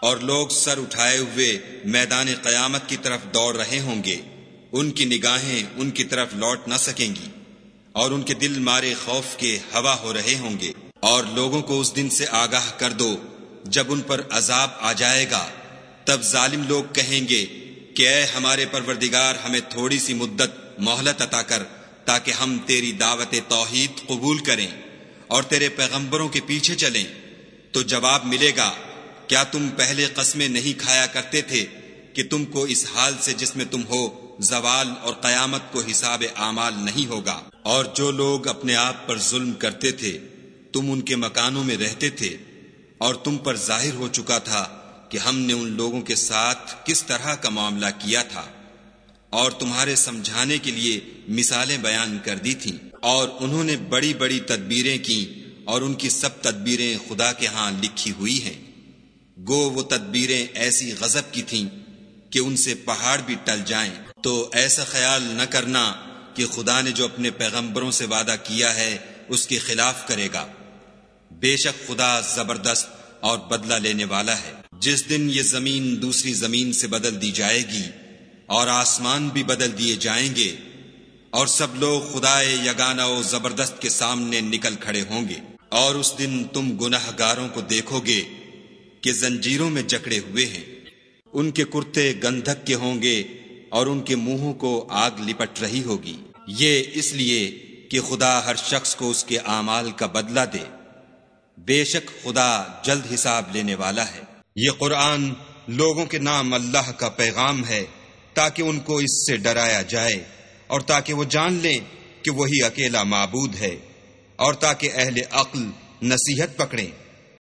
اور لوگ سر اٹھائے ہوئے میدان قیامت کی طرف دوڑ رہے ہوں گے، ان کی نگاہیں ان کی طرف لوٹ نہ سکیں گی، اور ان کے دل مارے خوف کے ہوا ہو رہے ہوں گے۔ اور لوگوں کو اس دن سے آگاہ کر دو جب ان پر عذاب آ جائے گا، تب ظالم لوگ کہیں گے کہ اے ہمارے پروردگار، ہمیں تھوڑی سی مدت مہلت عطا کر تاکہ ہم تیری دعوت توحید قبول کریں اور تیرے پیغمبروں کے پیچھے چلیں۔ تو جواب ملے گا، کیا تم پہلے قسمیں نہیں کھایا کرتے تھے کہ تم کو اس حال سے جس میں تم ہو زوال اور قیامت کو حساب اعمال نہیں ہوگا؟ اور جو لوگ اپنے آپ پر ظلم کرتے تھے تم ان کے مکانوں میں رہتے تھے، اور تم پر ظاہر ہو چکا تھا کہ ہم نے ان لوگوں کے ساتھ کس طرح کا معاملہ کیا تھا، اور تمہارے سمجھانے کے لیے مثالیں بیان کر دی تھیں۔ اور انہوں نے بڑی بڑی تدبیریں کی، اور ان کی سب تدبیریں خدا کے ہاں لکھی ہوئی ہیں۔ گو وہ تدبیریں ایسی غضب کی تھیں کہ ان سے پہاڑ بھی ٹل جائیں۔ تو ایسا خیال نہ کرنا کہ خدا نے جو اپنے پیغمبروں سے وعدہ کیا ہے اس کے خلاف کرے گا۔ بے شک خدا زبردست اور بدلہ لینے والا ہے۔ جس دن یہ زمین دوسری زمین سے بدل دی جائے گی اور آسمان بھی بدل دیے جائیں گے، اور سب لوگ خدائے یگانہ و زبردست کے سامنے نکل کھڑے ہوں گے، اور اس دن تم گناہ گاروں کو دیکھو گے کہ زنجیروں میں جکڑے ہوئے ہیں، ان کے کرتے گندھک کے ہوں گے اور ان کے منہوں کو آگ لپٹ رہی ہوگی۔ یہ اس لیے کہ خدا ہر شخص کو اس کے اعمال کا بدلہ دے، بے شک خدا جلد حساب لینے والا ہے۔ یہ قرآن لوگوں کے نام اللہ کا پیغام ہے تاکہ ان کو اس سے ڈرایا جائے، اور تاکہ وہ جان لیں کہ وہی اکیلا معبود ہے، اور تاکہ اہل عقل نصیحت پکڑیں۔